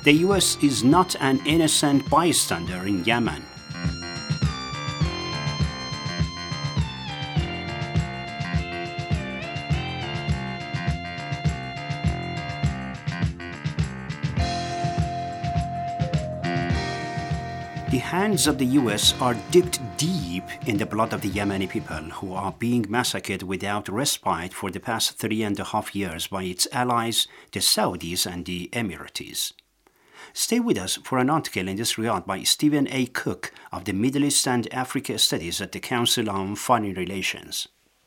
The US is not an innocent bystander in Yemen. The hands of the US are dipped deep in the blood of the Yemeni people who are being massacred without respite for the past 3.5 years by its allies, the Saudis and the Emiratis. Stay with us for an article in this regard by Stephen A. Cook of the Middle East and Africa Studies at the Council on Foreign Relations.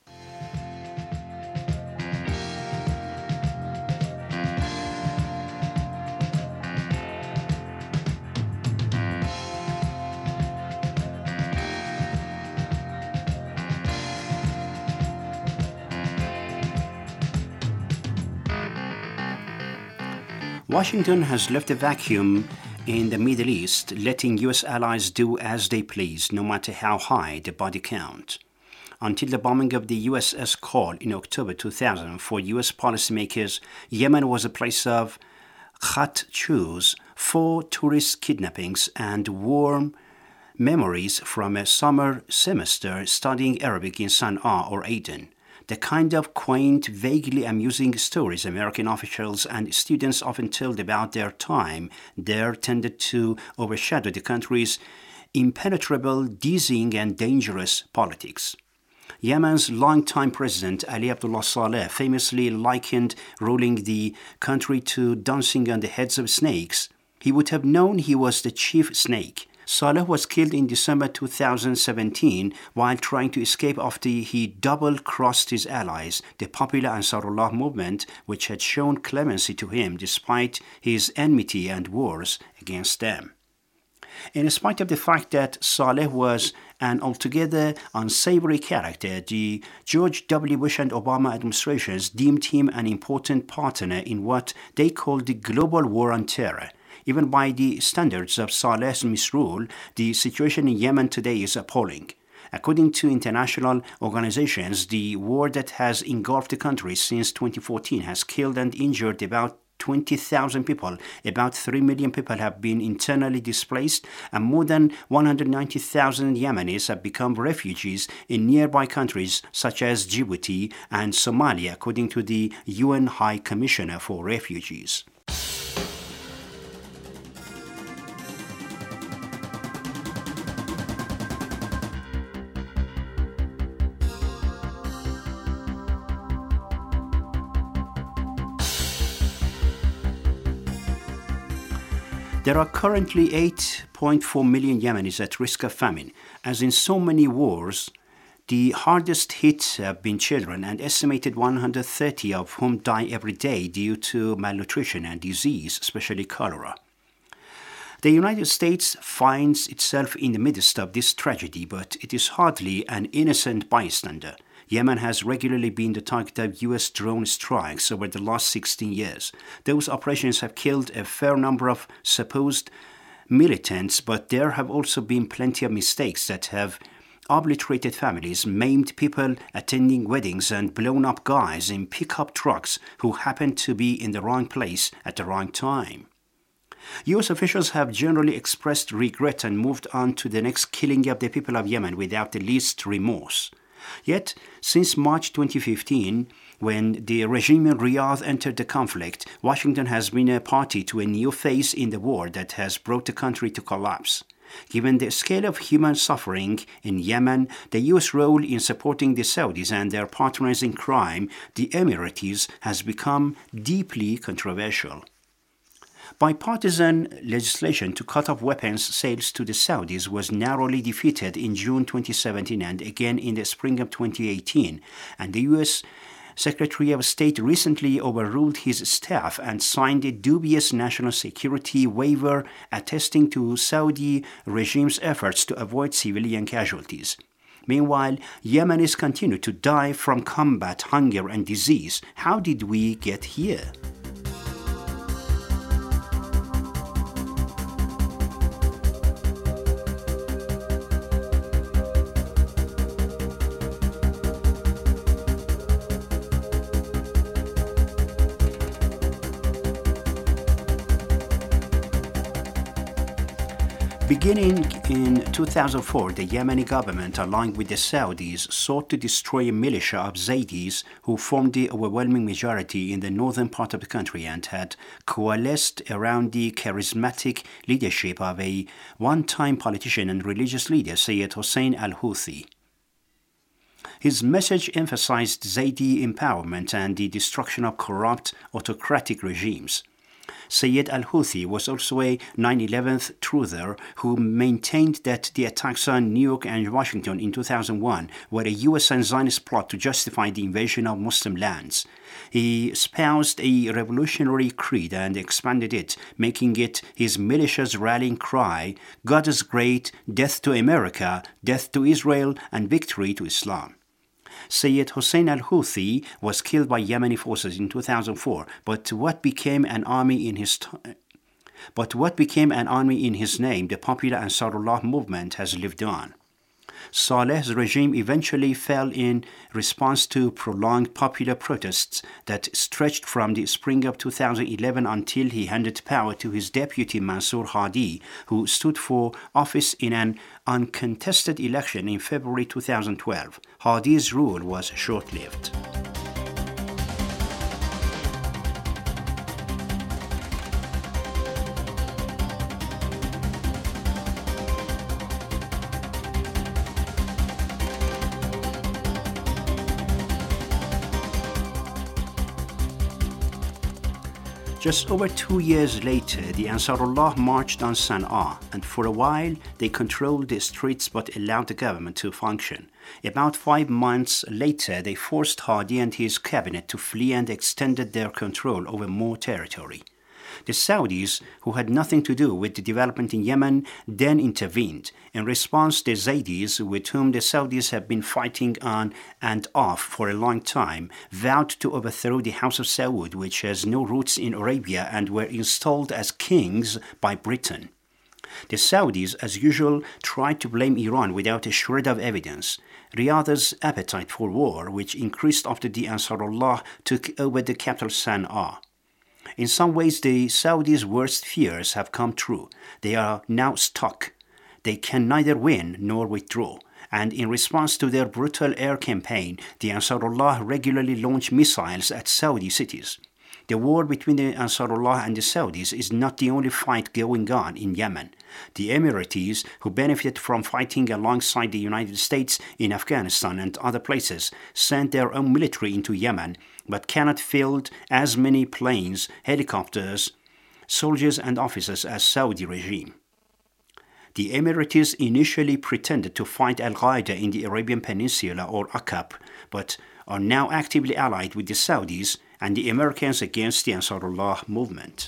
Washington has left a vacuum in the Middle East, letting US allies do as they please, no matter how high the body count. Until the bombing of the USS Cole in October 2000, for US policymakers, Yemen was a place of hot choose for tourist kidnappings and warm memories from a summer semester studying Arabic in Sana'a or Aden. The kind of quaint, vaguely amusing stories American officials and students often told about their time there tended to overshadow the country's impenetrable, dizzying, and dangerous politics. Yemen's longtime president, Ali Abdullah Saleh, famously likened ruling the country to dancing on the heads of snakes. He would have known he was the chief snake. Saleh was killed in December 2017 while trying to escape after he double-crossed his allies, the popular Ansarullah movement, which had shown clemency to him despite his enmity and wars against them. In spite of the fact that Saleh was an altogether unsavory character, the George W. Bush and Obama administrations deemed him an important partner in what they called the global war on terror. Even by the standards of Saleh's misrule, the situation in Yemen today is appalling. According to international organizations, the war that has engulfed the country since 2014 has killed and injured about 20,000 people. About 3 million people have been internally displaced, and more than 190,000 Yemenis have become refugees in nearby countries such as Djibouti and Somalia, according to the UN High Commissioner for Refugees. There are currently 8.4 million Yemenis at risk of famine. As in so many wars, the hardest hit have been children, and estimated 130 of whom die every day due to malnutrition and disease, especially cholera. The United States finds itself in the midst of this tragedy, but it is hardly an innocent bystander. Yemen has regularly been the target of U.S. drone strikes over the last 16 years. Those operations have killed a fair number of supposed militants, but there have also been plenty of mistakes that have obliterated families, maimed people attending weddings, and blown up guys in pickup trucks who happened to be in the wrong place at the wrong time. U.S. officials have generally expressed regret and moved on to the next killing of the people of Yemen without the least remorse. Yet, since March 2015, when the regime in Riyadh entered the conflict, Washington has been a party to a new phase in the war that has brought the country to collapse. Given the scale of human suffering in Yemen, the U.S. role in supporting the Saudis and their partners in crime, the Emiratis, has become deeply controversial. Bipartisan legislation to cut off weapons sales to the Saudis was narrowly defeated in June 2017 and again in the spring of 2018, and the U.S. Secretary of State recently overruled his staff and signed a dubious national security waiver attesting to Saudi regime's efforts to avoid civilian casualties. Meanwhile, Yemenis continue to die from combat, hunger, and disease. How did we get here? Beginning in 2004, the Yemeni government, along with the Saudis, sought to destroy a militia of Zaydis who formed the overwhelming majority in the northern part of the country and had coalesced around the charismatic leadership of a one-time politician and religious leader, Sayyid Hossein al-Houthi. His message emphasized Zaydi empowerment and the destruction of corrupt autocratic regimes. Sayyid al-Houthi was also a 9/11 truther who maintained that the attacks on New York and Washington in 2001 were a U.S. and Zionist plot to justify the invasion of Muslim lands. He espoused a revolutionary creed and expanded it, making it his militia's rallying cry: God is great, death to America, death to Israel, and victory to Islam. Sayyid Hossein al-Houthi was killed by Yemeni forces in 2004, but what became an army in his name, the popular Ansarullah movement, has lived on. Saleh's regime eventually fell in response to prolonged popular protests that stretched from the spring of 2011 until he handed power to his deputy Mansour Hadi, who stood for office in an uncontested election in February 2012. Hadi's rule was short-lived. Just over 2 years later, the Ansarullah marched on Sana'a, and for a while they controlled the streets but allowed the government to function. About 5 months later, they forced Hadi and his cabinet to flee and extended their control over more territory. The Saudis, who had nothing to do with the development in Yemen, then intervened. In response, the Zaydis, with whom the Saudis have been fighting on and off for a long time, vowed to overthrow the House of Saud, which has no roots in Arabia, and were installed as kings by Britain. The Saudis, as usual, tried to blame Iran without a shred of evidence. Riyadh's appetite for war, which increased after the Ansarullah took over the capital Sana'a. In some ways, the Saudis' worst fears have come true. They are now stuck. They can neither win nor withdraw. And in response to their brutal air campaign, the Ansarullah regularly launch missiles at Saudi cities. The war between the Ansarullah and the Saudis is not the only fight going on in Yemen. The Emiratis, who benefit from fighting alongside the United States in Afghanistan and other places, sent their own military into Yemen, but cannot field as many planes, helicopters, soldiers and officers as Saudi regime. The Emiratis initially pretended to fight Al-Qaeda in the Arabian Peninsula or Aqab, but are now actively allied with the Saudis and the Americans against the Ansarullah movement.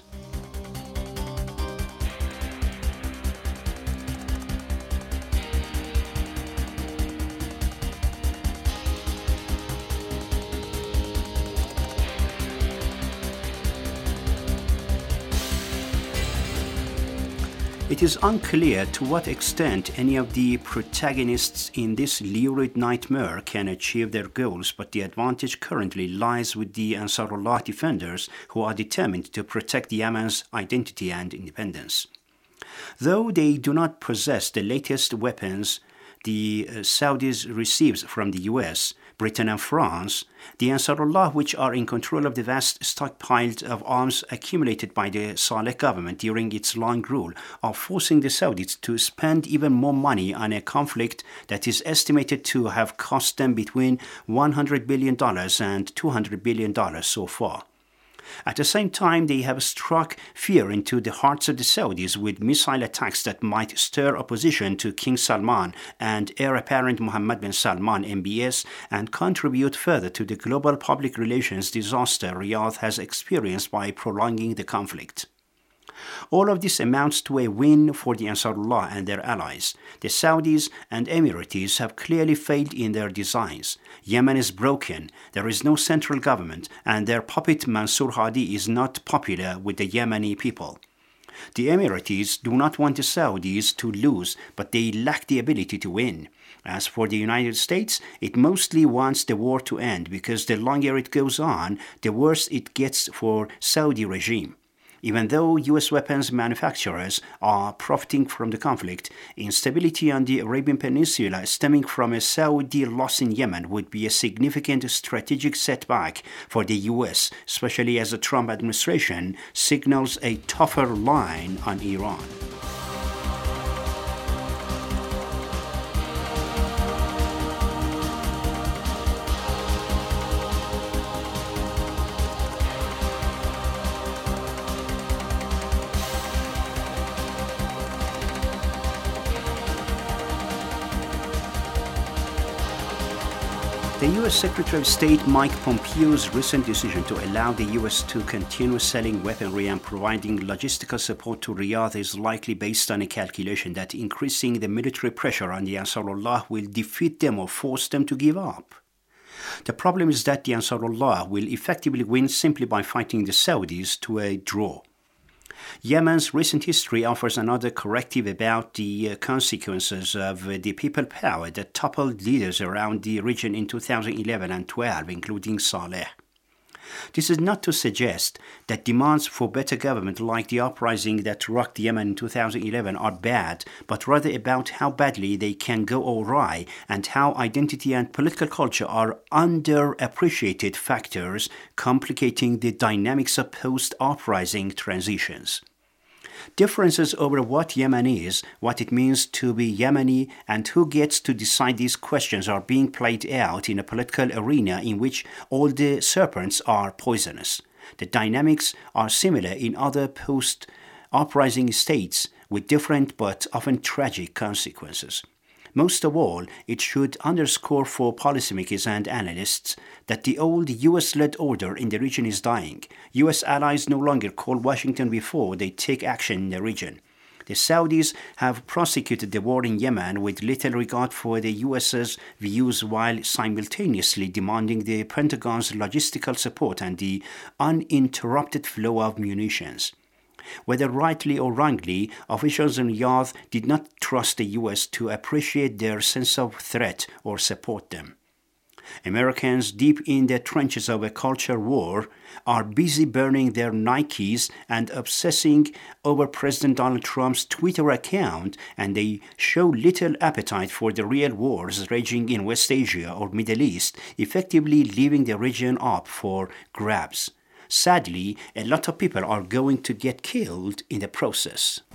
It is unclear to what extent any of the protagonists in this lurid nightmare can achieve their goals, but the advantage currently lies with the Ansarullah defenders, who are determined to protect Yemen's identity and independence. Though they do not possess the latest weapons the Saudis receives from the US, Britain and France, the Ansarullah, which are in control of the vast stockpiles of arms accumulated by the Saleh government during its long rule, are forcing the Saudis to spend even more money on a conflict that is estimated to have cost them between $100 billion and $200 billion so far. At the same time, they have struck fear into the hearts of the Saudis with missile attacks that might stir opposition to King Salman and heir apparent Mohammed bin Salman MBS and contribute further to the global public relations disaster Riyadh has experienced by prolonging the conflict. All of this amounts to a win for the Ansarullah and their allies. The Saudis and Emiratis have clearly failed in their designs. Yemen is broken, there is no central government, and their puppet Mansour Hadi is not popular with the Yemeni people. The Emiratis do not want the Saudis to lose, but they lack the ability to win. As for the United States, it mostly wants the war to end because the longer it goes on, the worse it gets for Saudi regime. Even though U.S. weapons manufacturers are profiting from the conflict, instability on the Arabian Peninsula stemming from a Saudi loss in Yemen would be a significant strategic setback for the U.S., especially as the Trump administration signals a tougher line on Iran. The U.S. Secretary of State Mike Pompeo's recent decision to allow the U.S. to continue selling weaponry and providing logistical support to Riyadh is likely based on a calculation that increasing the military pressure on the Ansarullah will defeat them or force them to give up. The problem is that the Ansarullah will effectively win simply by fighting the Saudis to a draw. Yemen's recent history offers another corrective about the consequences of the people power that toppled leaders around the region in 2011 and 12, including Saleh. This is not to suggest that demands for better government like the uprising that rocked Yemen in 2011 are bad, but rather about how badly they can go awry and how identity and political culture are underappreciated factors complicating the dynamics of post-uprising transitions. Differences over what Yemen is, what it means to be Yemeni, and who gets to decide these questions are being played out in a political arena in which all the serpents are poisonous. The dynamics are similar in other post-uprising states with different but often tragic consequences. Most of all, it should underscore for policymakers and analysts that the old U.S.-led order in the region is dying. U.S. allies no longer call Washington before they take action in the region. The Saudis have prosecuted the war in Yemen with little regard for the U.S.'s views while simultaneously demanding the Pentagon's logistical support and the uninterrupted flow of munitions. Whether rightly or wrongly, officials in Riyadh did not trust the U.S. to appreciate their sense of threat or support them. Americans deep in the trenches of a culture war are busy burning their Nikes and obsessing over President Donald Trump's Twitter account, and they show little appetite for the real wars raging in West Asia or Middle East, effectively leaving the region up for grabs. Sadly, a lot of people are going to get killed in the process.